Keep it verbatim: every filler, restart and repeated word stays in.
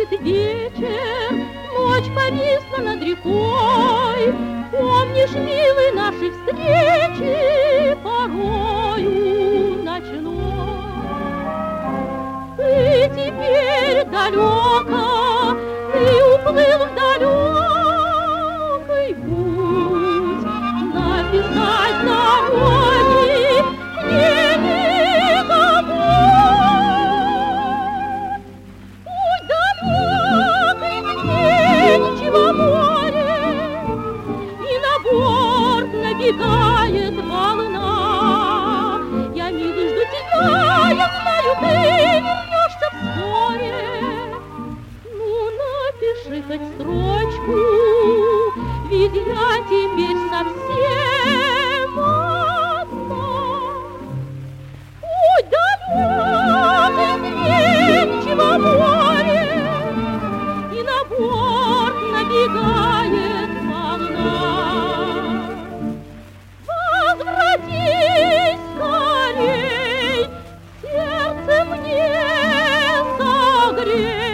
Наступит вечер, ночь повисла над рекой. Помнишь, милый, наши встречи порою ночной? Ты теперь далеко, ты уплыл в далекий путь. Написать дороги мне не забудь. Путь далекий, где ничего море, и на борт набегает волна. Я, милый, жду тебя, я знаю, ты вернешься вскоре. Ну, напиши хоть строчку, ведь я теперь совсем одна. Путь далекий, где ничего море, и на борт набегает волна. Возвратись скорей, сердце мне согрей.